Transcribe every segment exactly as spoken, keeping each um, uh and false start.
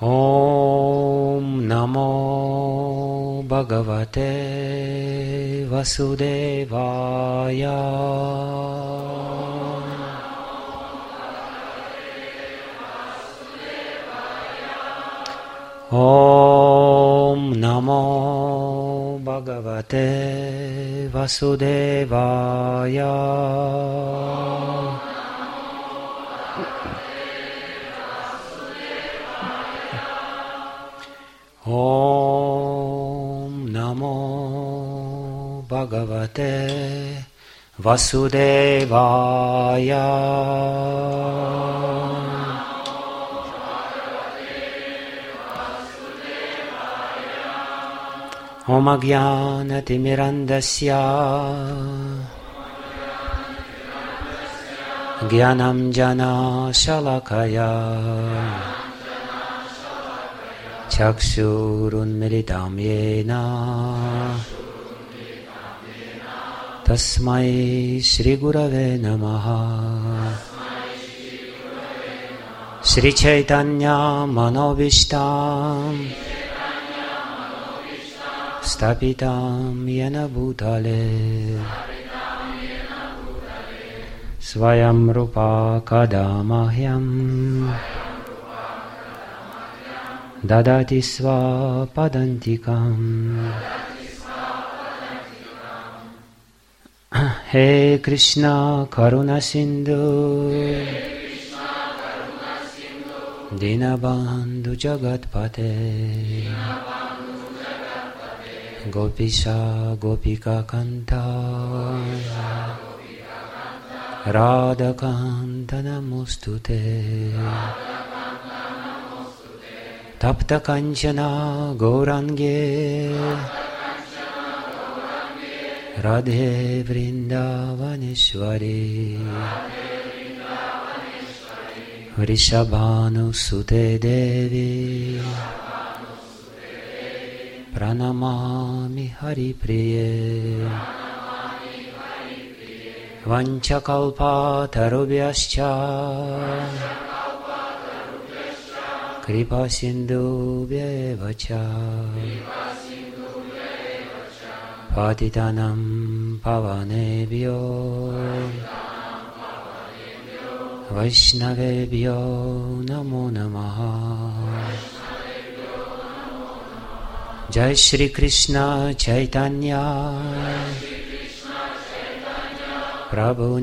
Om Namo Bhagavate Vasudevaya. Om Namo Bhagavate Vasudevaya. Om Namo Bhagavate Vasudevaya. Om Ajnanatimirandasya Jnanam Shalakaya Chakshurunmilitam Yena Tasmai Shri Gurave Namaha. Shri Chaitanya Manobishtam Stapitam Yena Bhutale Svayam Rupa Kadamahyam Dadati Sva Padantikam. He Krishna Karuna Sindhu Dinabandhu Jagatpate Gopisha Gopika Kanta Radha Kanta Namostute Tapta Kanchana Gaurange Radhe Vrindavaneshwari Vrishabhanu Sute Devi Pranamami Hari Priye Vanchakalpa Tarubhyascha Kripa Sindhubhya Vacha Patitanam Pavanebhyo Vaishnavebhyo Namo Namaha. Jai Shri Krishna Chaitanya Prabhu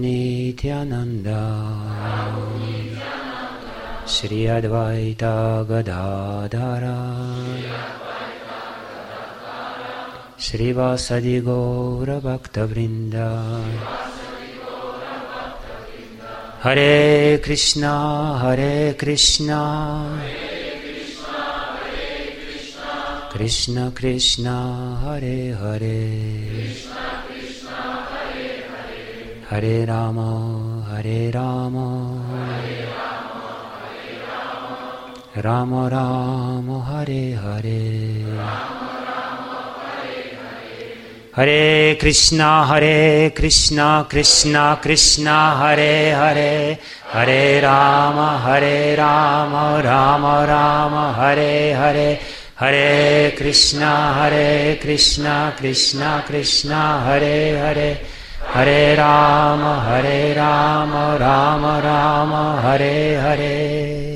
Nityananda Shri Advaita Gadadhara Shri Vasadi Gaura Bhakta Vrinda. Hare Krishna Hare Krishna Krishna Krishna Hare Hare Hare Rama Hare Rama Rama Rama Hare Hare Hare Krishna Hare Krishna Krishna Krishna Hare Hare Hare Rama Hare Rama Rama Rama Hare Hare Hare Krishna Hare Krishna Krishna Krishna Hare Hare Hare Rama Hare Rama Rama Rama Hare Hare.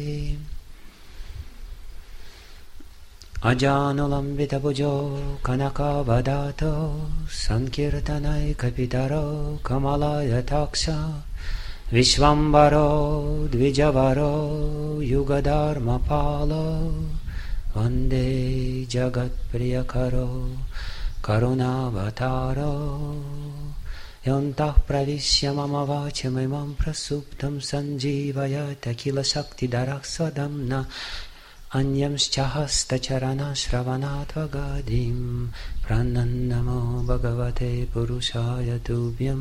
Ajanulambita bhujo kanaka vadato sankirtanai kapitaro kamalaya taksha vishvambaro dvijavaro yugadharma palo vande jagat priyakaro karunavataro yantah pravishya mama vachamimam prasuptam sanjivayata kila shakti daraksadamna Anyamscha charana shravanatva gadim pranannamo bhagavate purushaya tubhyam.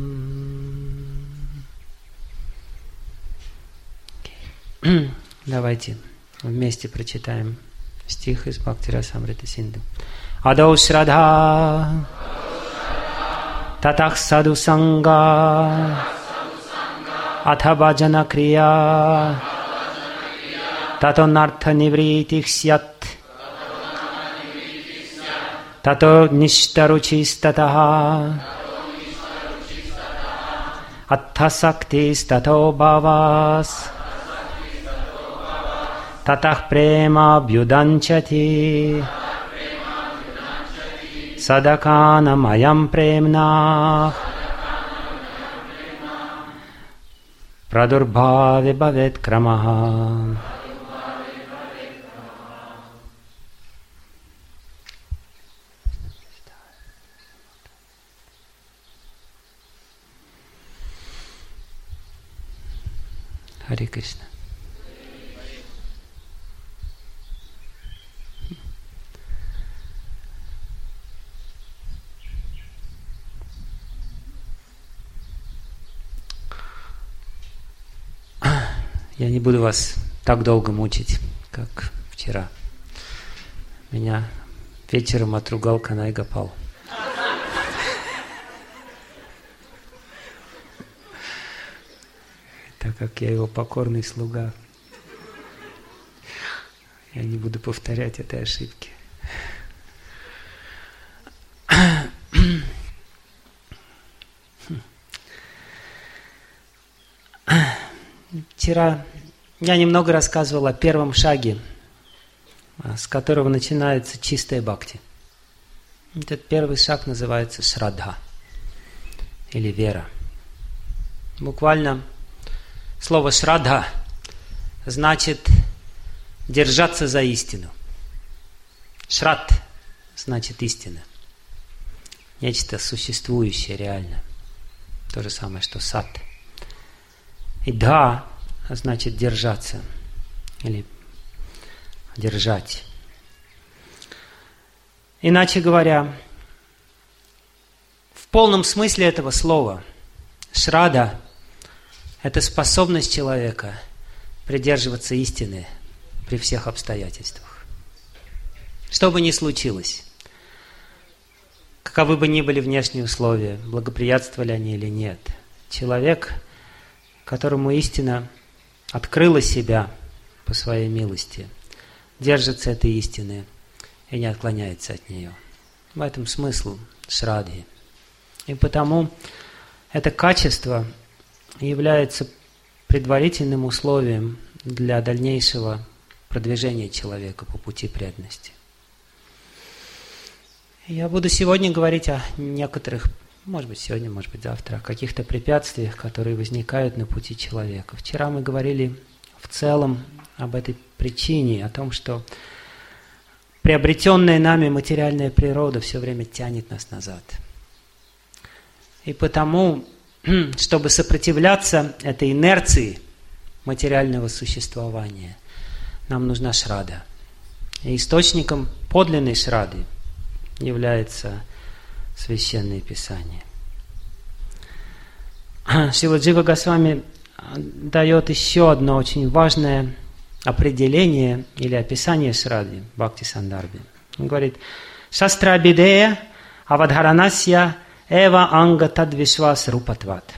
Давайте вместе прочитаем стих из Бхакти-расамрита Синду. Адау шрадха татах саду санга атха баджана крия Tato nartha nivriti syat. Tato nishtaruchistataha. Attha saktis tato bhavas. Tatah prema bhyudanchati. Sadakana mayam premna. Pradurbhave bhavet kramaha. Харе Кришна. Я не буду вас так долго мучить, как вчера. Меня вечером отругал Канай Гопал. Так как я его покорный слуга, я не буду повторять этой ошибки. Вчера я немного рассказывал о первом шаге, с которого начинается чистая бхакти. Этот первый шаг называется шрадха, или вера. Буквально слово шрадха значит держаться за истину. Шрад значит истина. Нечто существующее реально. То же самое, что сат. И да значит держаться или держать. Иначе говоря, в полном смысле этого слова шрада – это способность человека придерживаться истины при всех обстоятельствах. Что бы ни случилось, каковы бы ни были внешние условия, благоприятствовали они или нет, человек, которому истина открыла себя по своей милости, держится этой истины и не отклоняется от нее. В этом смысл шрадхи. И потому это качество является предварительным условием для дальнейшего продвижения человека по пути преданности. Я буду сегодня говорить о некоторых, может быть сегодня, может быть завтра, о каких-то препятствиях, которые возникают на пути человека. Вчера мы говорили в целом об этой причине, о том, что приобретенная нами материальная природа все время тянет нас назад. И потому, чтобы сопротивляться этой инерции материального существования, нам нужна шрада. И источником подлинной шрады является Священное Писание. Шрила Джива Госвами дает еще одно очень важное определение или описание шрады в Бхакти Сандарбе. Он говорит: «Шастра бидея авадхаранасья эва анга тадвишвас рупатват».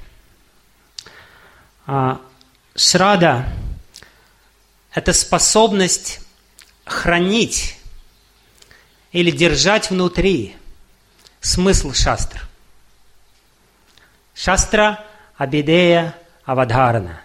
Шрада – это способность хранить или держать внутри смысл шастр. Шастра абидея авадхарана.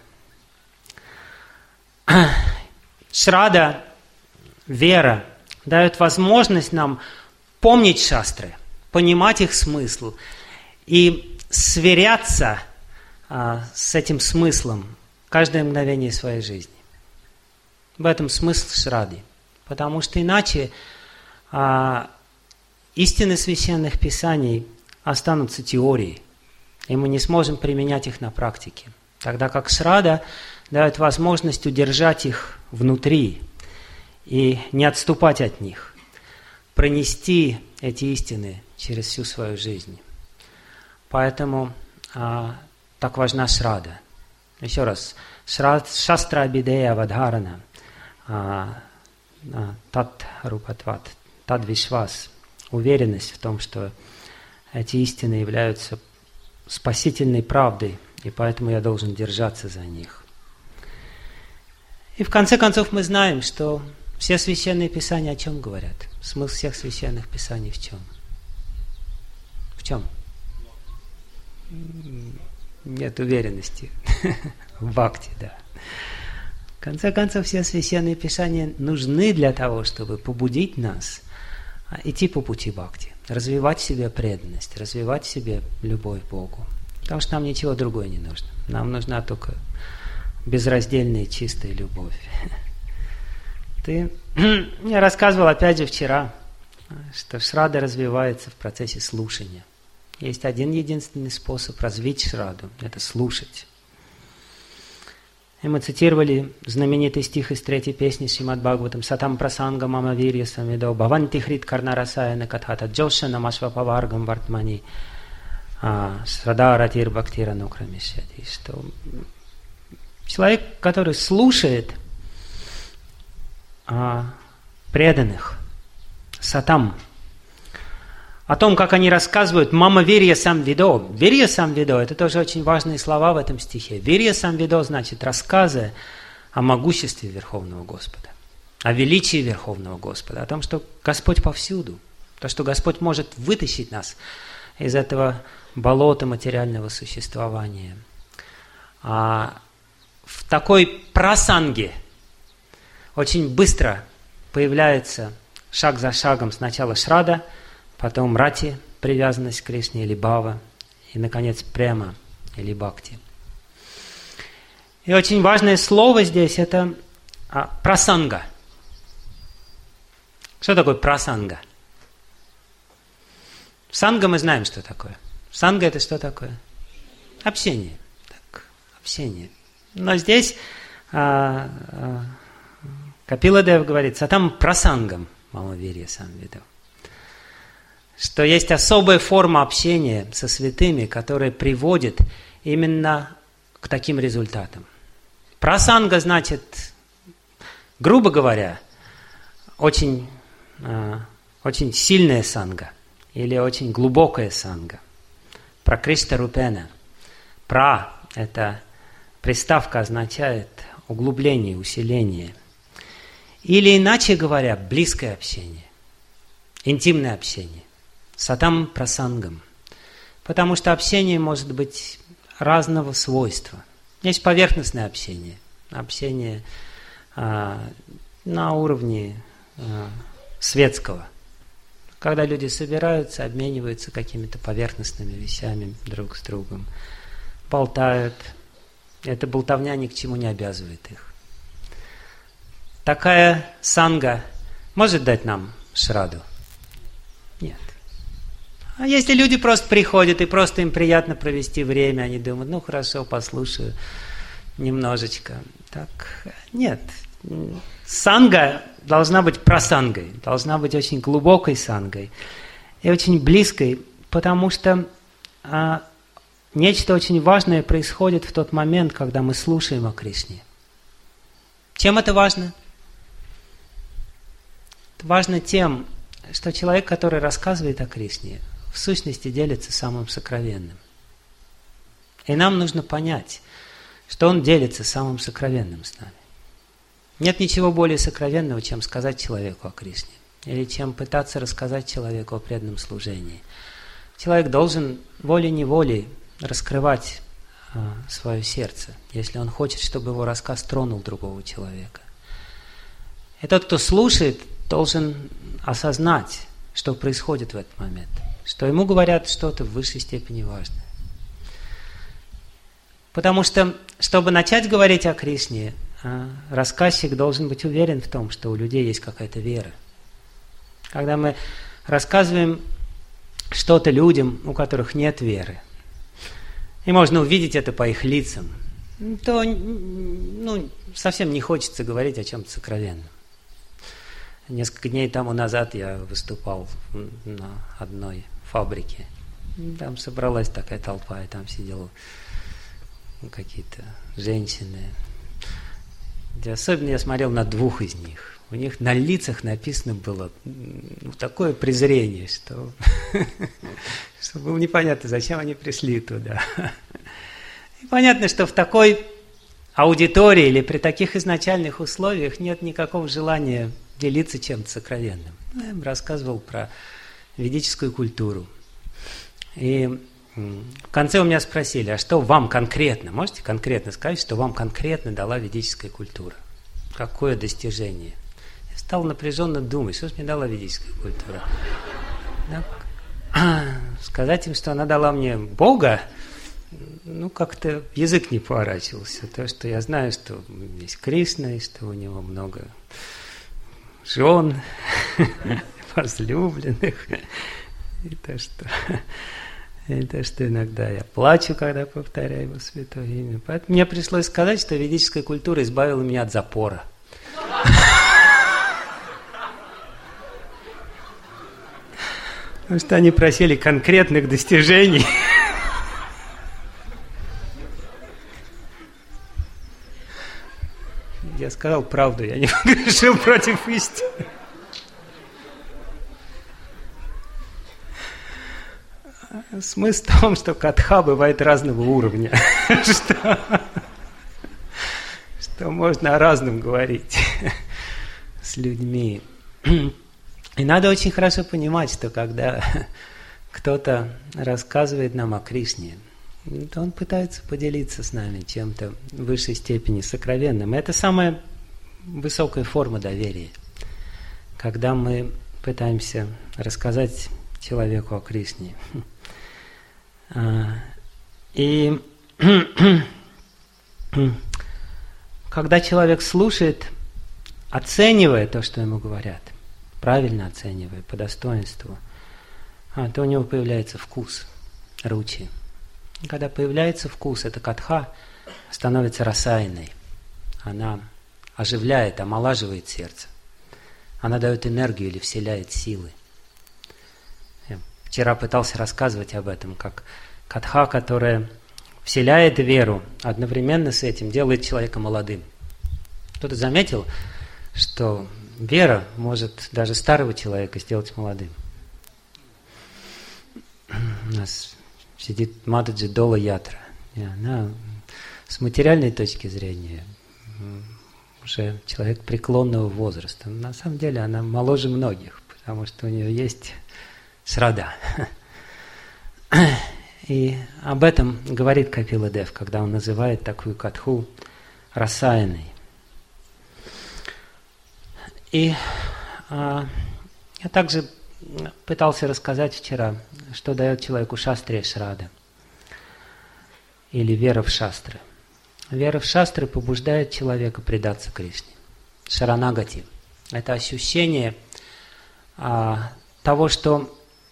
Шрада, вера, дает возможность нам помнить шастры, понимать их смысл и сверяться а, с этим смыслом каждое мгновение своей жизни. В этом смысл шрады. Потому что иначе а, истины священных писаний останутся теорией, и мы не сможем применять их на практике. Тогда как шрада дает возможность удержать их внутри и не отступать от них, пронести эти истины через всю свою жизнь. Поэтому а, так важна шрада. Еще раз. Шастра абидея авадхарана. Тат рупатват. Тад вишвас. Уверенность в том, что эти истины являются спасительной правдой, и поэтому я должен держаться за них. И в конце концов мы знаем, что все священные писания о чем говорят? Смысл всех священных писаний в чем? В чем? Нет уверенности. В бхакти, да. В конце концов, все священные писания нужны для того, чтобы побудить нас идти по пути бхакти, развивать в себе преданность, развивать в себе любовь к Богу. Потому что нам ничего другое не нужно. Нам нужна только безраздельная чистая любовь. Ты я рассказывал опять же вчера, что шрада развивается в процессе слушания. Есть один единственный способ развить шраду – это слушать. И мы цитировали знаменитый стих из третьей песни Шримад Бхагаватам «Сатам прасанга мама вирья самидо бхаванти хрит карнарасаяна катхата джошана машвапаваргам вартмани шрада ратир бхактира нукрамишяти». Что человек, который слушает а, преданных, сатам, о том, как они рассказывают «мама вирья сам видо». «Вирья сам видо» – это тоже очень важные слова в этом стихе. «Вирья сам видо» значит рассказы о могуществе Верховного Господа, о величии Верховного Господа, о том, что Господь повсюду, то, что Господь может вытащить нас из этого болота материального существования. А в такой прасанге очень быстро появляется шаг за шагом сначала шрада, потом рати, привязанность к Кришне или бхава, и, наконец, према или бхакти. И очень важное слово здесь – это а, прасанга. Что такое прасанга? Санга мы знаем, что такое. Санга – это что такое? Общение. Так, общение. Но здесь а, а, Капиладев говорит «сатам прасангам мама вирья сам видо». Что есть особая форма общения со святыми, которая приводит именно к таким результатам. Прасанга значит, грубо говоря, очень, э, очень сильная санга или очень глубокая санга. Пракришта рупена. Пра – это приставка означает углубление, усиление. Или иначе говоря, близкое общение, интимное общение. Сатам прасангам. Потому что общение может быть разного свойства. Есть поверхностное общение. Общение а, на уровне а, светского. Когда люди собираются, обмениваются какими-то поверхностными вещами друг с другом. Болтают. Эта болтовня ни к чему не обязывает их. Такая санга может дать нам шраду? Нет. А если люди просто приходят, и просто им приятно провести время, они думают, ну хорошо, послушаю немножечко. Так, нет. Санга должна быть прасангой, должна быть очень глубокой сангой и очень близкой, потому что а, нечто очень важное происходит в тот момент, когда мы слушаем о Кришне. Чем это важно? Это важно тем, что человек, который рассказывает о Кришне, в сущности делится самым сокровенным. И нам нужно понять, что он делится самым сокровенным с нами. Нет ничего более сокровенного, чем сказать человеку о Кришне, или чем пытаться рассказать человеку о преданном служении. Человек должен волей-неволей раскрывать а, свое сердце, если он хочет, чтобы его рассказ тронул другого человека. И тот, кто слушает, должен осознать, что происходит в этот момент, что ему говорят что-то в высшей степени важное. Потому что, чтобы начать говорить о Кришне, рассказчик должен быть уверен в том, что у людей есть какая-то вера. Когда мы рассказываем что-то людям, у которых нет веры, и можно увидеть это по их лицам, то ну, совсем не хочется говорить о чем-то сокровенном. Несколько дней тому назад я выступал на одной фабрике. Там собралась такая толпа, и там сидели какие-то женщины. И особенно я смотрел на двух из них. У них на лицах написано было ну, такое презрение, что, что было непонятно, зачем они пришли туда. И понятно, что в такой аудитории или при таких изначальных условиях нет никакого желания делиться чем-то сокровенным. Я им рассказывал про ведическую культуру. И в конце у меня спросили, а что вам конкретно, можете конкретно сказать, что вам конкретно дала ведическая культура? Какое достижение? Я стал напряженно думать, что же мне дала ведическая культура? Сказать им, что она дала мне Бога, ну, как-то язык не поворачивался. То, что я знаю, что есть Кришна, и что у него много жен, возлюбленных, и то, что... И то, что иногда я плачу, когда повторяю его святое имя. Поэтому мне пришлось сказать, что ведическая культура избавила меня от запора. Потому что они просили конкретных достижений. Я сказал правду, я не грешил против истины. Смысл в том, что катха бывает разного уровня, что, что можно о разном говорить с людьми. И надо очень хорошо понимать, что когда кто-то рассказывает нам о Кришне, то он пытается поделиться с нами чем-то в высшей степени сокровенным. Это самая высокая форма доверия, когда мы пытаемся рассказать человеку о Кришне. И когда человек слушает, оценивая то, что ему говорят, правильно оценивая, по достоинству, то у него появляется вкус, ручи. И когда появляется вкус, эта катха становится расаяной. Она оживляет, омолаживает сердце. Она дает энергию или вселяет силы. Вчера пытался рассказывать об этом, как катха, которая вселяет веру, одновременно с этим делает человека молодым. Кто-то заметил, что вера может даже старого человека сделать молодым. У нас сидит Матаджи Дола Ятра, и она с материальной точки зрения уже человек преклонного возраста. На самом деле она моложе многих, потому что у нее есть Шрада. И об этом говорит Капила Дев, когда он называет такую катху расаяной. И а, я также пытался рассказать вчера, что дает человеку шастрия Шрада, или вера в шастры. Вера в шастры побуждает человека предаться Кришне. Шаранагати – это ощущение а, того, что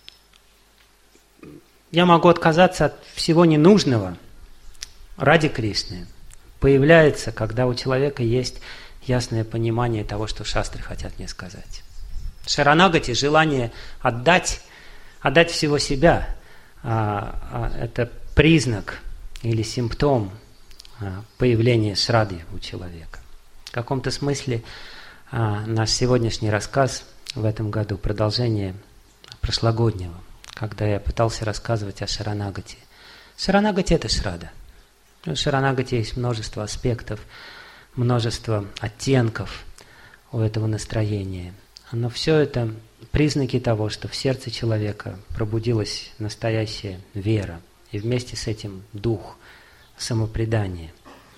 я могу отказаться от всего ненужного ради Кришны. Появляется, когда у человека есть ясное понимание того, что шастры хотят мне сказать. Шаранагати – желание отдать, отдать всего себя. Это признак или симптом появления шрады у человека. В каком-то смысле наш сегодняшний рассказ в этом году – продолжение прошлогоднего, когда я пытался рассказывать о Шаранагати. Шаранагати – это шрада. В Шаранагати есть множество аспектов, множество оттенков у этого настроения. Но все это признаки того, что в сердце человека пробудилась настоящая вера, и вместе с этим дух самопредания.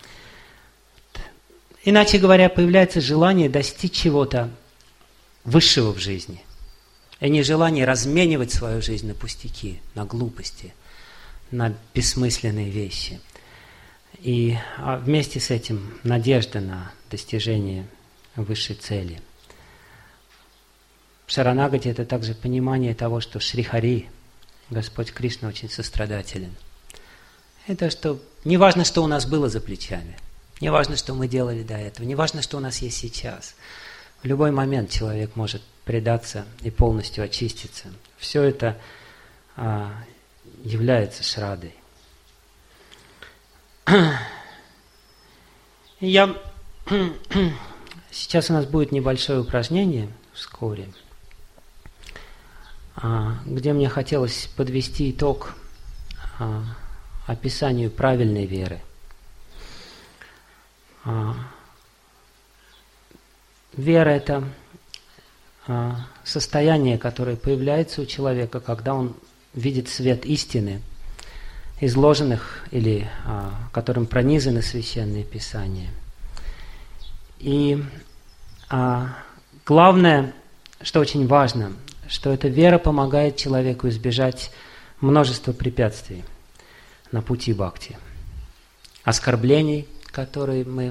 Иначе говоря, появляется желание достичь чего-то высшего в жизни, и не желание разменивать свою жизнь на пустяки, на глупости, на бессмысленные вещи. И вместе с этим надежда на достижение высшей цели. Шаранагати – это также понимание того, что Шри-Хари, Господь Кришна, очень сострадателен. Это что не важно, что у нас было за плечами, не важно, что мы делали до этого, не важно, что у нас есть сейчас. В любой момент человек может предаться и полностью очиститься. Все это а, является шрадой. Я... Сейчас у нас будет небольшое упражнение вскоре, где мне хотелось подвести итог описанию правильной веры. вера – это состояние, которое появляется у человека, когда он видит свет истины, изложенных или которым пронизаны священные писания. И главное, что очень важно, что эта вера помогает человеку избежать множества препятствий на пути бхакти, оскорблений, которые мы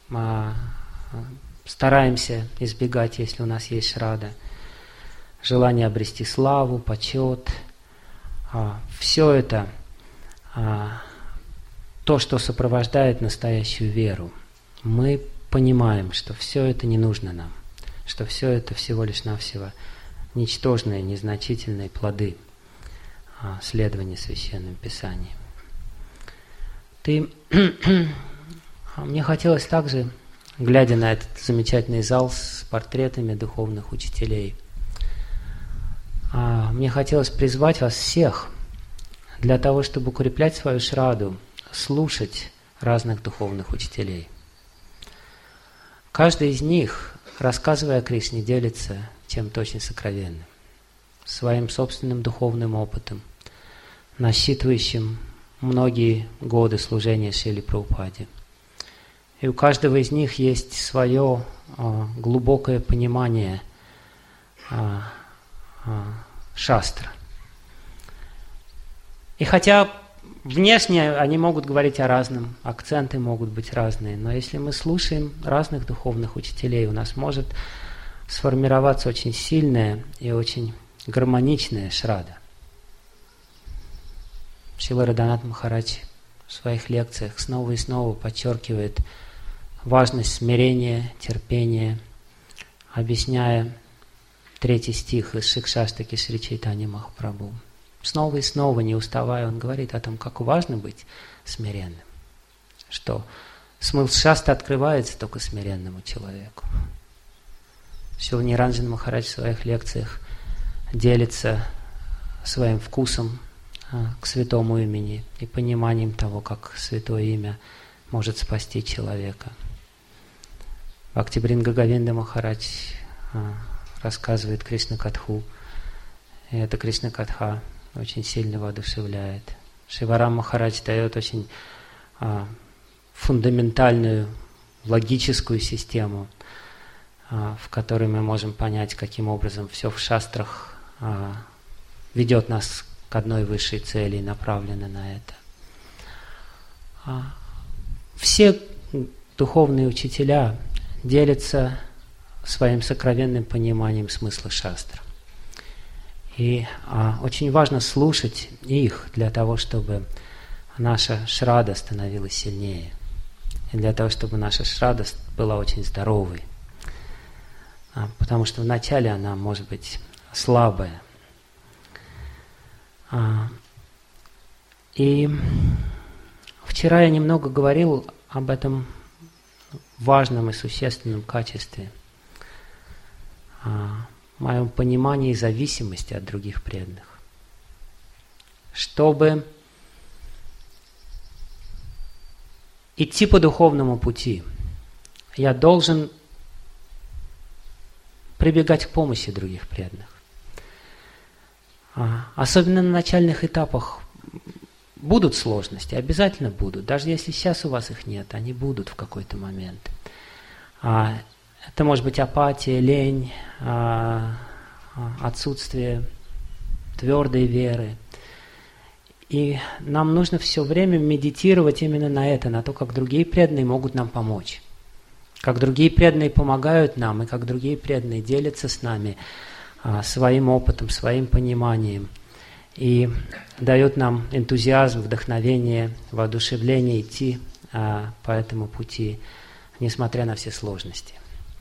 стараемся избегать, если у нас есть шрада, желание обрести славу, почет. Все это то, что сопровождает настоящую веру. Мы понимаем, что все это не нужно нам, что все это всего лишь навсего ничтожные, незначительные плоды следования священным писаниям. Ты... Мне хотелось также, глядя на этот замечательный зал с портретами духовных учителей, мне хотелось призвать вас всех для того, чтобы укреплять свою шраду, слушать разных духовных учителей. Каждый из них, рассказывая о Кришне, делится чем-то очень сокровенным, своим собственным духовным опытом, насчитывающим многие годы служения Шриле Прабхупаде. И у каждого из них есть свое а, глубокое понимание а, а, шастра. И хотя внешне они могут говорить о разном, акценты могут быть разные, но если мы слушаем разных духовных учителей, у нас может сформироваться очень сильная и очень гармоничная шрада. Шрила Радханат Махарадж в своих лекциях снова и снова подчеркивает важность смирения, терпения, объясняя третий стих из Шикшаштаки Шри Чайтанья Махапрабху. Снова и снова, не уставая, он говорит о том, как важно быть смиренным, что смысл шасты открывается только смиренному человеку. Шрила Ниранджана Махарадж в своих лекциях делится своим вкусом к святому имени и пониманием того, как святое имя может спасти человека. Бхактибринда Говинда Махарадж рассказывает Кришна-катху, и эта Кришна-катха очень сильно воодушевляет. Шиварам Махарадж дает очень а, фундаментальную логическую систему, а, в которой мы можем понять, каким образом все в шастрах а, ведет нас к одной высшей цели и направлено на это. А, все духовные учителя делятся своим сокровенным пониманием смысла шастр. И а, очень важно слушать их для того, чтобы наша шрада становилась сильнее. И для того, чтобы наша шрада была очень здоровой. А, потому что вначале она может быть слабая. А, и вчера я немного говорил об этом важном и существенном качестве, а, моем понимании зависимости от других преданных. Чтобы идти по духовному пути, я должен прибегать к помощи других преданных. Особенно на начальных этапах будут сложности, обязательно будут. Даже если сейчас у вас их нет, они будут в какой-то момент. Это может быть апатия, лень, отсутствие твердой веры. И нам нужно все время медитировать именно на это, на то, как другие преданные могут нам помочь. Как другие преданные помогают нам, и как другие преданные делятся с нами своим опытом, своим пониманием. И дают нам энтузиазм, вдохновение, воодушевление идти по этому пути, несмотря на все сложности.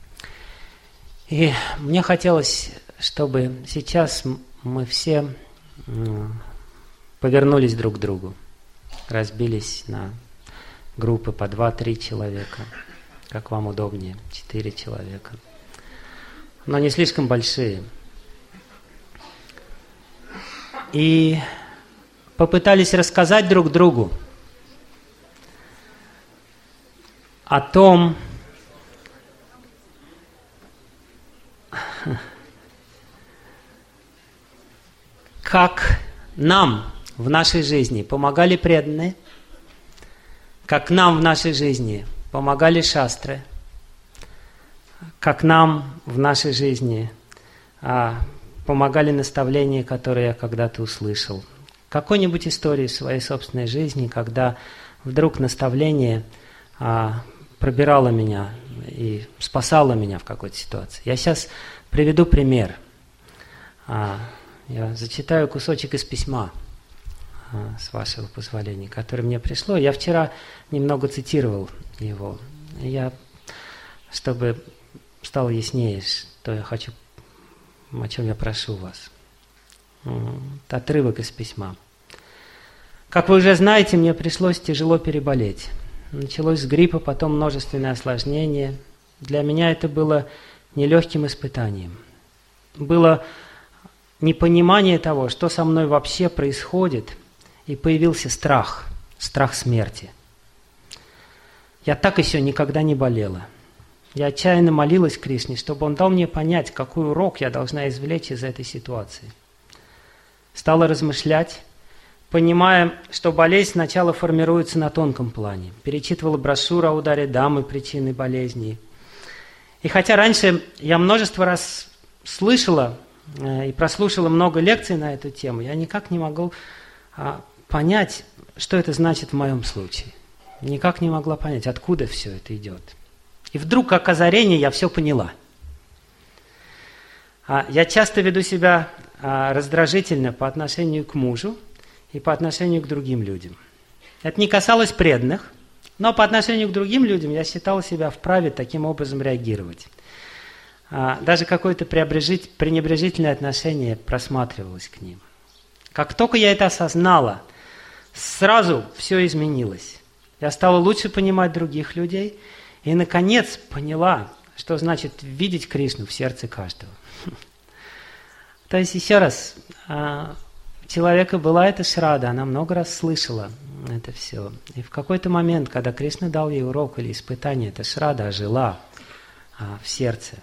И мне хотелось, чтобы сейчас мы все повернулись друг к другу, разбились на группы по два-три человека, как вам удобнее, четыре человека, но не слишком большие. И попытались рассказать друг другу о том, как нам в нашей жизни помогали преданные, как нам в нашей жизни помогали шастры, как нам в нашей жизни а, помогали наставления, которые я когда-то услышал. Какой-нибудь истории в своей собственной жизни, когда вдруг наставление а, пробирало меня и спасало меня в какой-то ситуации. Я сейчас приведу пример. А, я зачитаю кусочек из письма, а, с вашего позволения, которое мне пришло. Я вчера немного цитировал его. Я, чтобы стало яснее, что я хочу, о чем я прошу вас. Это отрывок из письма. Как вы уже знаете, мне пришлось тяжело переболеть. Началось с гриппа, потом множественные осложнения. Для меня это было нелегким испытанием. Было непонимание того, что со мной вообще происходит, и появился страх, страх смерти. Я так еще никогда не болела. Я отчаянно молилась Кришне, чтобы он дал мне понять, какой урок я должна извлечь из этой ситуации. Стала размышлять, понимая, что болезнь сначала формируется на тонком плане. Перечитывала брошюру о ударе дамы, причины болезней. И хотя раньше я множество раз слышала и прослушала много лекций на эту тему, я никак не могу понять, что это значит в моем случае. Никак не могла понять, откуда все это идет. И вдруг, как озарение, я все поняла. Я часто веду себя раздражительно по отношению к мужу и по отношению к другим людям. Это не касалось преданных, но по отношению к другим людям я считала себя вправе таким образом реагировать. Даже какое-то пренебрежительное отношение просматривалось к ним. Как только я это осознала, сразу все изменилось. Я стала лучше понимать других людей и, наконец, поняла, что значит видеть Кришну в сердце каждого. То есть, еще раз, у человека была эта шрада, она много раз слышала это все. И в какой-то момент, когда Кришна дал ей урок или испытание, эта шрада ожила в сердце.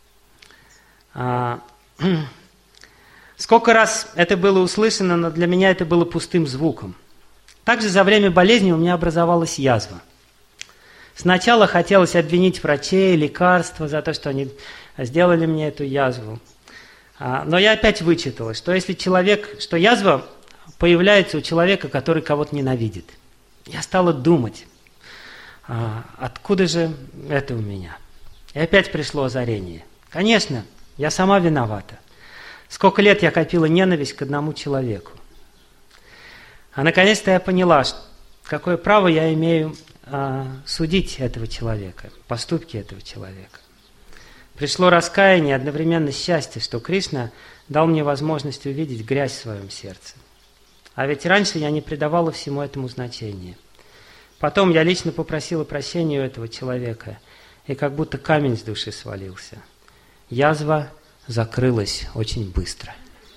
Сколько раз это было услышано, но для меня это было пустым звуком. Также за время болезни у меня образовалась язва. Сначала хотелось обвинить врачей, лекарства за то, что они сделали мне эту язву. Но я опять вычитала, что если человек, что язва появляется у человека, который кого-то ненавидит. Я стала думать, откуда же это у меня. И опять пришло озарение. Конечно, я сама виновата. Сколько лет я копила ненависть к одному человеку. А наконец-то я поняла, какое право я имею а, судить этого человека, поступки этого человека. Пришло раскаяние, одновременно счастье, что Кришна дал мне возможность увидеть грязь в своем сердце. А ведь раньше я не придавала всему этому значения. Потом я лично попросила прощения у этого человека, и как будто камень с души свалился. Язва закрылась очень быстро.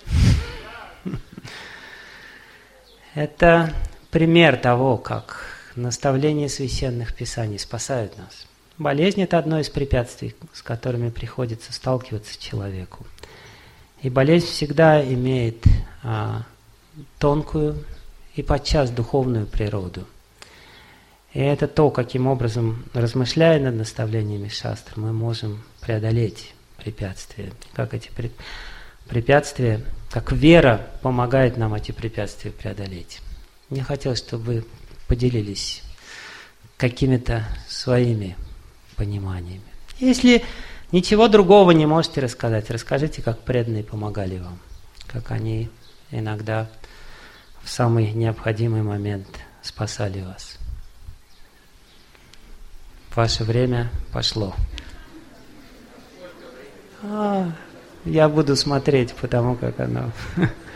Это пример того, как наставления священных писаний спасают нас. Болезнь – это одно из препятствий, с которыми приходится сталкиваться человеку. И болезнь всегда имеет а, тонкую и подчас духовную природу. И это то, каким образом, размышляя над наставлениями шастры, мы можем преодолеть препятствия. Как эти препятствия, как вера помогает нам эти препятствия преодолеть. Мне хотелось, чтобы вы поделились какими-то своими пониманиями. Если ничего другого не можете рассказать, расскажите, как преданные помогали вам, как они иногда в самый необходимый момент спасали вас. Ваше время пошло. А, я буду смотреть, потому как оно